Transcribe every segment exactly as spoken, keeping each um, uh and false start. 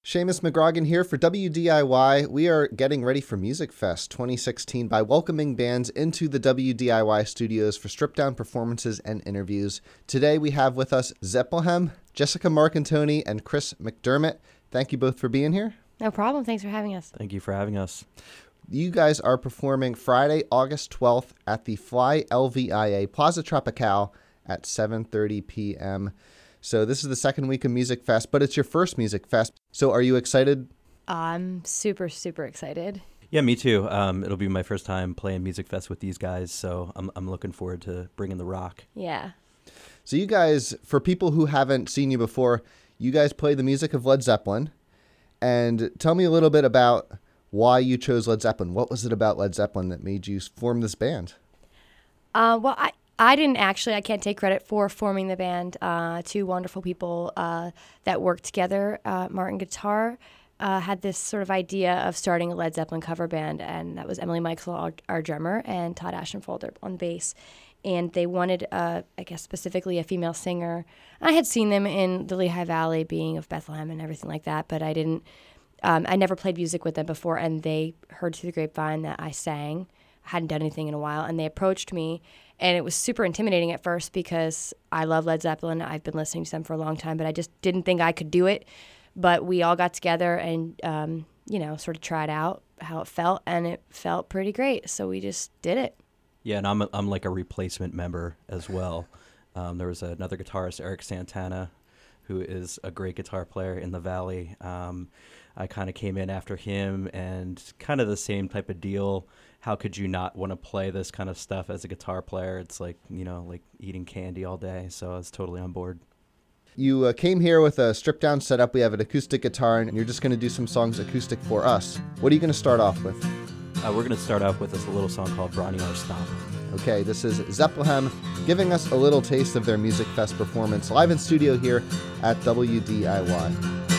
Seamus McGrogan here for W D I Y. We are getting ready for Music Fest twenty sixteen by welcoming bands into the W D I Y studios for stripped-down performances and interviews. Today we have with us Zeppelhem, Jessica Marcantoni, and Chris McDermott. Thank you both for being here. No problem. Thanks for having us. Thank you for having us. You guys are performing Friday, August twelfth at the Fly L V I A Plaza Tropical at seven thirty p.m. So this is the second week of Music Fest, but it's your first Music Fest. So are you excited? I'm super, super excited. Yeah, me too. Um, it'll be my first time playing Music Fest with these guys, so I'm I'm looking forward to bringing the rock. Yeah. So you guys, for people who haven't seen you before, you guys play the music of Led Zeppelin. And tell me a little bit about why you chose Led Zeppelin. What was it about Led Zeppelin that made you form this band? Uh, well, I, I didn't actually, I can't take credit for forming the band. Uh, two wonderful people uh, that worked together, uh, Martin Guitar, uh, had this sort of idea of starting a Led Zeppelin cover band, and that was Emily Michael, our, our drummer, and Todd Ashenfolder on the bass. And they wanted, uh, I guess, specifically a female singer. I had seen them in the Lehigh Valley, being of Bethlehem and everything like that, but I didn't, um, I never played music with them before, and they heard through the grapevine that I sang. I hadn't done anything in a while, and they approached me, and it was super intimidating at first because I love Led Zeppelin. I've been listening to them for a long time, but I just didn't think I could do it. But we all got together and, um, you know, sort of tried out how it felt, and it felt pretty great, so we just did it. Yeah, and I'm a, I'm like a replacement member as well. Um, there was another guitarist, Eric Santana, who is a great guitar player in the Valley. Um, I kind of came in after him, and kind of the same type of deal. How could you not want to play this kind of stuff as a guitar player? It's like, you know, like eating candy all day. So I was totally on board. You uh, came here with a stripped-down setup. We have an acoustic guitar, and you're just going to do some songs acoustic for us. What are you going to start off with? Uh, we're going to start off with this little song called Bronny Our Stomp. Okay, this is Zeppelhem giving us a little taste of their Music Fest performance live in studio here at W D I Y.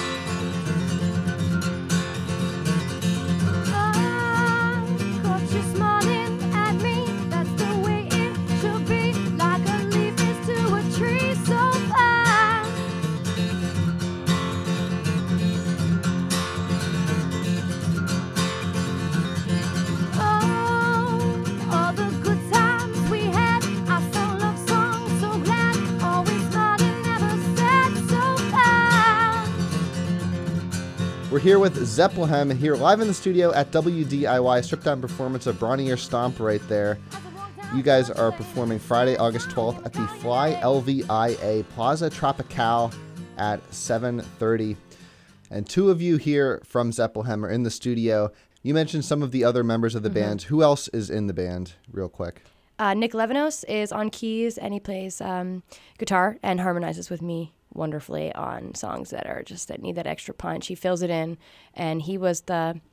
We're here with Zeppelhem here live in the studio at W D I Y, stripped down performance of Bronny Your Stomp right there. You guys are performing Friday, August twelfth at the Fly L V I A Plaza Tropical at seven thirty. And two of you here from Zeppelhem are in the studio. You mentioned some of the other members of the mm-hmm. band. Who else is in the band, real quick? Uh, Nick Levinos is on keys, and he plays um, guitar and harmonizes with me wonderfully on songs that are just that need that extra punch. He fills it in, and he was the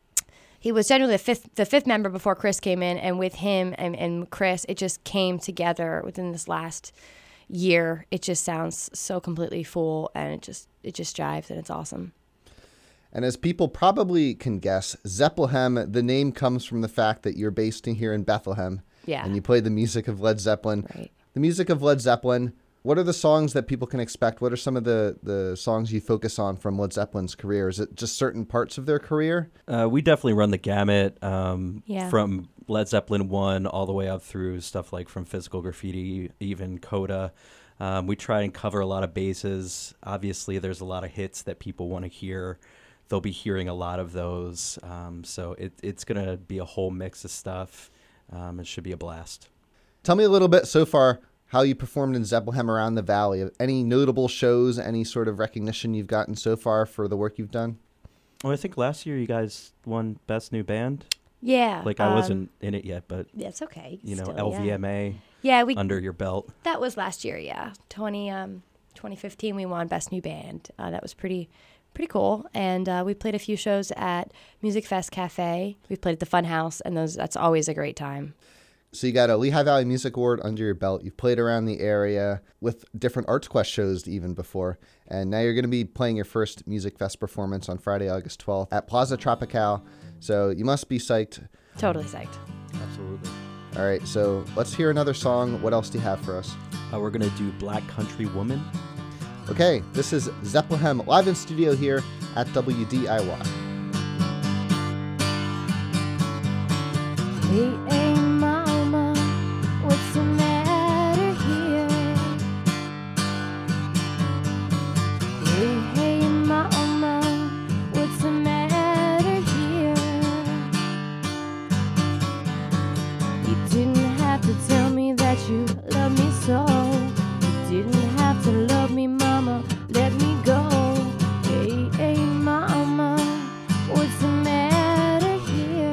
he was generally the fifth the fifth member before Chris came in, and with him and, and Chris, it just came together within this last year. It just sounds so completely full, and it just it just jives, and it's awesome. And as people probably can guess, Zeppelhem, the name comes from the fact that you're based in here in Bethlehem. Yeah. And you play the music of Led Zeppelin. Right. The music of Led Zeppelin. What are the songs that people can expect? What are some of the, the songs you focus on from Led Zeppelin's career? Is it just certain parts of their career? Uh, we definitely run the gamut um, yeah. from Led Zeppelin one all the way up through stuff like from Physical Graffiti, even Coda. Um, we try and cover a lot of bases. Obviously, there's a lot of hits that people want to hear. They'll be hearing a lot of those. Um, so it, it's going to be a whole mix of stuff. Um, it should be a blast. Tell me a little bit so far how you performed in Zeppelhem around the Valley. Any notable shows, any sort of recognition you've gotten so far for the work you've done? Well, I think last year you guys won Best New Band. Yeah. Like I um, wasn't in it yet, but that's okay. You know, Still, L V M A yeah. Yeah, we, under your belt. That was last year, yeah. twenty, um, twenty fifteen we won Best New Band. Uh, that was pretty pretty cool. And uh, we played a few shows at Music Fest Cafe. We played at the Fun House, and those that's always a great time. So you got a Lehigh Valley Music Award under your belt. You've played around the area with different Arts Quest shows even before. And now you're going to be playing your first Music Fest performance on Friday, August twelfth at Plaza Tropical. So you must be psyched. Totally psyched. Absolutely. All right, so let's hear another song. What else do you have for us? Uh, we're going to do Black Country Woman. Okay, this is Zeppelhem live in studio here at W D I Y. Hey, hey, mama, what's the matter here? Hey, hey, mama, what's the matter here? You didn't have to tell me that you love me so. You didn't have to love me, mama, let me go. Hey, hey, mama, what's the matter here?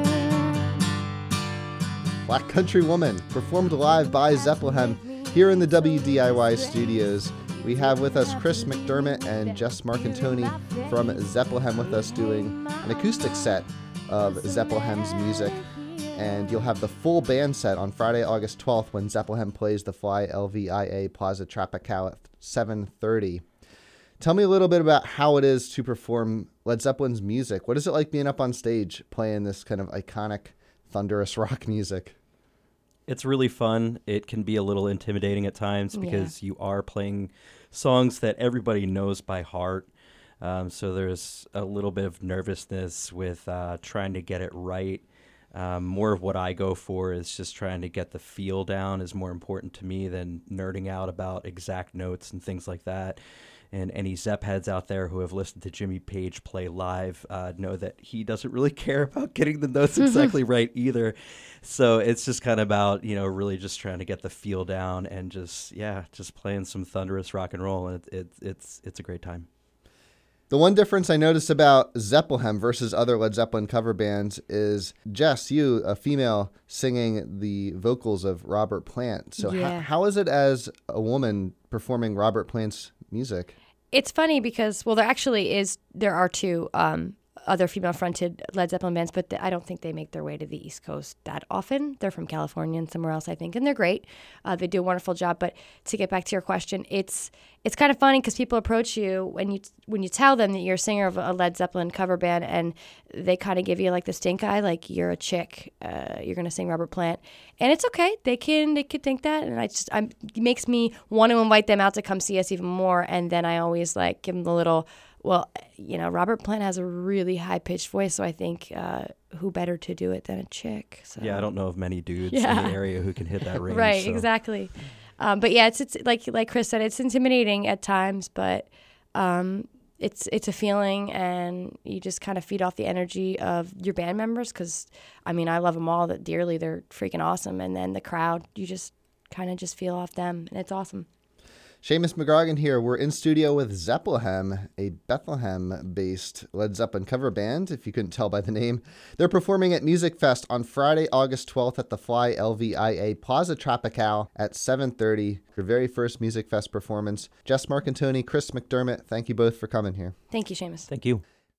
Black Country Woman, performed live by Zeppelhem here in the W D I Y studios. We have with us Chris McDermott and Jess Marcantoni from Zeppelhem with us doing an acoustic set of Zeppelhem's music. And you'll have the full band set on Friday, August twelfth when Zeppelhem plays the Fly L V I A Plaza Tropical at seven thirty. Tell me a little bit about how it is to perform Led Zeppelin's music. What is it like being up on stage playing this kind of iconic thunderous rock music? It's really fun. It can be a little intimidating at times because yeah. you are playing songs that everybody knows by heart. Um, so there's a little bit of nervousness with uh, trying to get it right. Um, more of what I go for is just trying to get the feel down is more important to me than nerding out about exact notes and things like that. And any Zepp heads out there who have listened to Jimmy Page play live uh, know that he doesn't really care about getting the notes exactly right either. So it's just kind of about, you know, really just trying to get the feel down and just, yeah, just playing some thunderous rock and roll. And it, it, it's it's a great time. The one difference I noticed about Zeppelhem versus other Led Zeppelin cover bands is, Jess, you, a female, singing the vocals of Robert Plant. So Yeah. h- how is it as a woman performing Robert Plant's music? It's funny because, well, there actually is, there are two um, other female-fronted Led Zeppelin bands, but th- I don't think they make their way to the East Coast that often. They're from California and somewhere else, I think, and they're great. Uh, they do a wonderful job. But to get back to your question, it's it's kind of funny because people approach you when you when you tell them that you're a singer of a Led Zeppelin cover band, and they kind of give you like the stink eye, like you're a chick, uh, you're gonna sing Robert Plant, and it's okay. They can they could think that, and I just I'm, it makes me want to invite them out to come see us even more. And then I always like give them the little, well, you know, Robert Plant has a really high-pitched voice, so I think uh, who better to do it than a chick? So. Yeah, I don't know of many dudes Yeah. in the area who can hit that range. Right, so. exactly. Um, but yeah, it's it's like like Chris said, it's intimidating at times, but um, it's it's a feeling, and you just kind of feed off the energy of your band members. Because I mean, I love them all that dearly; they're freaking awesome. And then the crowd, you just kind of just feel off them, and it's awesome. Seamus McGrogan here. We're in studio with Zeppelhem, a Bethlehem-based Led Zeppelin cover band, if you couldn't tell by the name. They're performing at Music Fest on Friday, August twelfth at the Fly L V I A Plaza Tropical at seven thirty, your very first Music Fest performance. Jess Marcantoni, Chris McDermott, thank you both for coming here. Thank you, Seamus. Thank you.